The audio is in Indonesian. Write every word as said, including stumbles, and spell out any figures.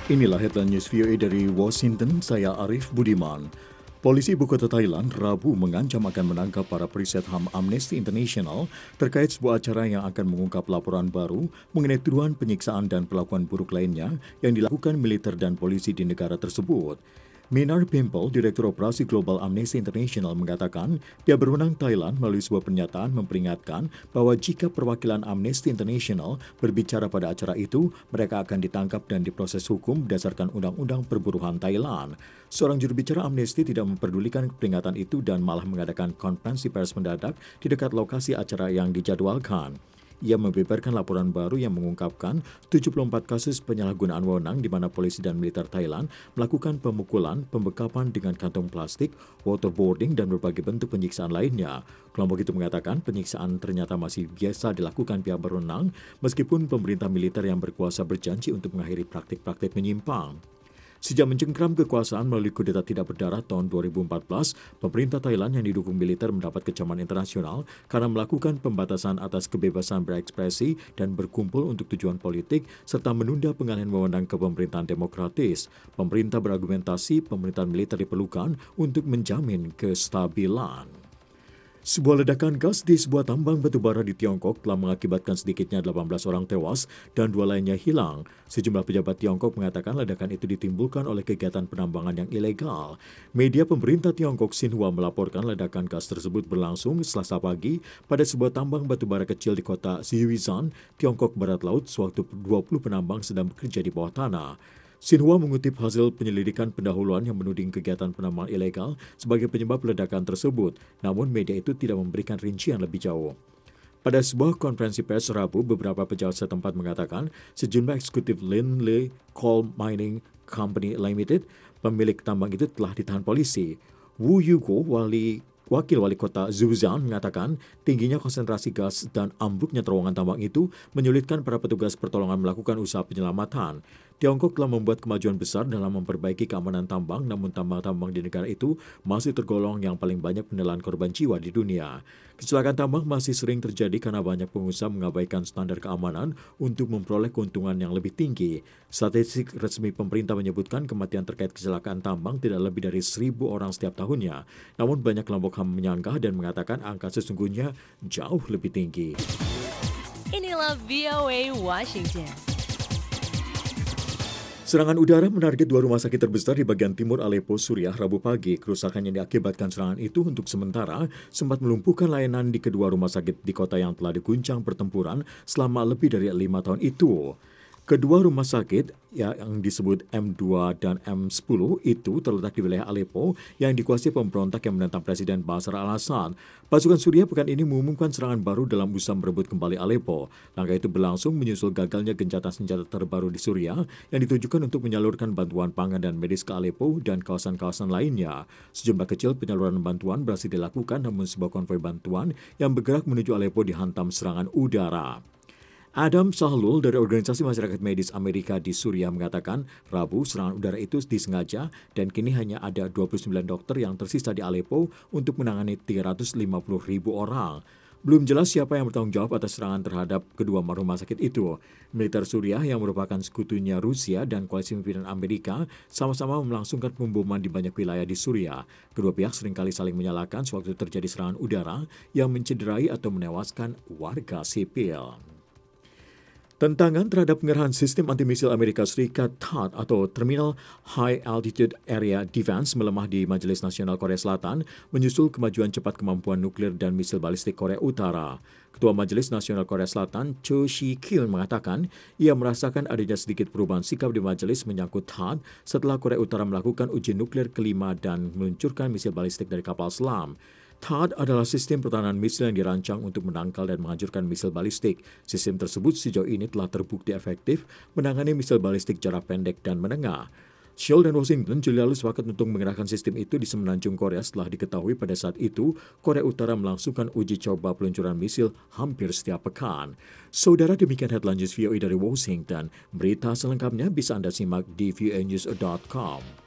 Inilah headline news V O A dari Washington, saya Arif Budiman. Polisi ibu kota Thailand Rabu mengancam akan menangkap para periset H A M Amnesty International terkait sebuah acara yang akan mengungkap laporan baru mengenai tuduhan penyiksaan dan perlakuan buruk lainnya yang dilakukan militer dan polisi di negara tersebut. Minar Pimple, Direktur Operasi Global Amnesty International, mengatakan pihak berwenang Thailand melalui sebuah pernyataan memperingatkan bahwa jika perwakilan Amnesty International berbicara pada acara itu, mereka akan ditangkap dan diproses hukum berdasarkan Undang-Undang Perburuan Thailand. Seorang juru bicara Amnesty tidak memperdulikan peringatan itu dan malah mengadakan konferensi pers mendadak di dekat lokasi acara yang dijadwalkan. Ia membeberkan laporan baru yang mengungkapkan tujuh puluh empat kasus penyalahgunaan wewenang di mana polisi dan militer Thailand melakukan pemukulan, pembekapan dengan kantong plastik, waterboarding, dan berbagai bentuk penyiksaan lainnya. Kelompok itu mengatakan penyiksaan ternyata masih biasa dilakukan pihak berwenang meskipun pemerintah militer yang berkuasa berjanji untuk mengakhiri praktik-praktik menyimpang. Sejak mencengkram kekuasaan melalui kudeta tidak berdarah tahun dua ribu empat belas, pemerintah Thailand yang didukung militer mendapat kecaman internasional karena melakukan pembatasan atas kebebasan berekspresi dan berkumpul untuk tujuan politik serta menunda pengalihan wewenang ke pemerintahan demokratis. Pemerintah berargumentasi pemerintahan militer diperlukan untuk menjamin kestabilan. Sebuah ledakan gas di sebuah tambang batubara di Tiongkok telah mengakibatkan sedikitnya delapan belas orang tewas dan dua lainnya hilang. Sejumlah pejabat Tiongkok mengatakan ledakan itu ditimbulkan oleh kegiatan penambangan yang ilegal. Media pemerintah Tiongkok Xinhua melaporkan ledakan gas tersebut berlangsung Selasa pagi pada sebuah tambang batubara kecil di kota Xihuizan, Tiongkok Barat Laut, sewaktu dua puluh penambang sedang bekerja di bawah tanah. Xinhua mengutip hasil penyelidikan pendahuluan yang menuding kegiatan penambangan ilegal sebagai penyebab ledakan tersebut, namun media itu tidak memberikan rincian lebih jauh. Pada sebuah konferensi pers Rabu, beberapa pejabat setempat mengatakan sejumlah eksekutif Lin Le Coal Mining Company Limited, pemilik tambang itu telah ditahan polisi. Wu Yugo, wali Wakil Wali Kota Zhoushan, mengatakan tingginya konsentrasi gas dan ambruknya terowongan tambang itu menyulitkan para petugas pertolongan melakukan usaha penyelamatan. Tiongkok telah membuat kemajuan besar dalam memperbaiki keamanan tambang, namun tambang-tambang di negara itu masih tergolong yang paling banyak menelan korban jiwa di dunia. Kecelakaan tambang masih sering terjadi karena banyak pengusaha mengabaikan standar keamanan untuk memperoleh keuntungan yang lebih tinggi. Statistik resmi pemerintah menyebutkan kematian terkait kecelakaan tambang tidak lebih dari seribu orang setiap tahunnya. Namun banyak kelompok H A M menyanggah dan mengatakan angka sesungguhnya jauh lebih tinggi. Inilah V O A Washington. Serangan udara menarget dua rumah sakit terbesar di bagian timur Aleppo, Suriah, Rabu pagi. Kerusakan yang diakibatkan serangan itu untuk sementara sempat melumpuhkan layanan di kedua rumah sakit di kota yang telah diguncang pertempuran selama lebih dari lima tahun itu. Kedua rumah sakit yang disebut M dua dan M sepuluh itu terletak di wilayah Aleppo yang dikuasai pemberontak yang menentang Presiden Bashar al-Assad. Pasukan Suriah pekan ini mengumumkan serangan baru dalam usaha merebut kembali Aleppo. Langkah itu berlangsung menyusul gagalnya gencatan senjata terbaru di Suriah yang ditujukan untuk menyalurkan bantuan pangan dan medis ke Aleppo dan kawasan-kawasan lainnya. Sejumlah kecil penyaluran bantuan berhasil dilakukan, namun sebuah konvoi bantuan yang bergerak menuju Aleppo dihantam serangan udara. Adam Sahlul dari Organisasi Masyarakat Medis Amerika di Suriah mengatakan Rabu serangan udara itu disengaja dan kini hanya ada dua puluh sembilan dokter yang tersisa di Aleppo untuk menangani tiga ratus lima puluh ribu orang. Belum jelas siapa yang bertanggung jawab atas serangan terhadap kedua rumah sakit itu. Militer Suriah yang merupakan sekutunya Rusia dan koalisi pimpinan Amerika sama-sama melangsungkan pemboman di banyak wilayah di Suriah. Kedua pihak seringkali saling menyalahkan sewaktu terjadi serangan udara yang mencederai atau menewaskan warga sipil. Tentangan terhadap pengerahan sistem anti-misil Amerika Serikat T A A D atau Terminal High Altitude Area Defense melemah di Majelis Nasional Korea Selatan menyusul kemajuan cepat kemampuan nuklir dan misil balistik Korea Utara. Ketua Majelis Nasional Korea Selatan Cho Si-kyul mengatakan ia merasakan adanya sedikit perubahan sikap di majelis menyangkut T A A D setelah Korea Utara melakukan uji nuklir kelima dan meluncurkan misil balistik dari kapal selam. T A A D adalah sistem pertahanan misil yang dirancang untuk menangkal dan menghancurkan misil balistik. Sistem tersebut sejauh ini telah terbukti efektif menangani misil balistik jarak pendek dan menengah. Seoul dan Washington Juli lalu sepakat untuk mengerahkan sistem itu di semenanjung Korea setelah diketahui pada saat itu Korea Utara melangsungkan uji coba peluncuran misil hampir setiap pekan. Saudara, demikian headline news V O A dari Washington. Berita selengkapnya bisa Anda simak di v o a news dot com.